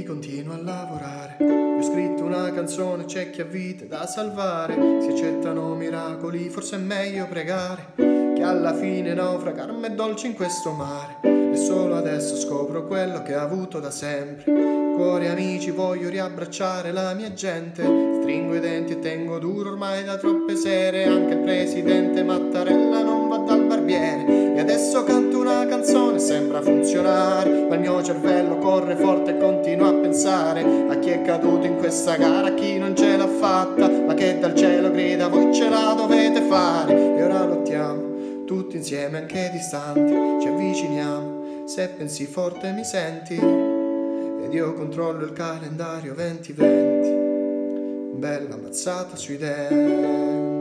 continua a lavorare. Io ho scritto una canzone, c'è chi ha vite da salvare. Si accettano miracoli, forse è meglio pregare che alla fine naufragar m'è dolce in questo mare. E solo adesso scopro quello che ho avuto da sempre. Cuori amici, voglio riabbracciare la mia gente. Stringo i denti e tengo duro ormai da troppe sere. Anche il presidente Mattarella non va dal barbiere. E adesso canto una canzone, sembra funzionare, ma il mio cervello corre forte e continua a pensare a chi è caduto in questa gara, a chi non ce l'ha fatta, ma che dal cielo grida voi ce la dovete fare. E ora lottiamo tutti insieme anche distanti, ci avviciniamo, se pensi forte mi senti, ed io controllo il calendario 2020, bella mazzata sui denti.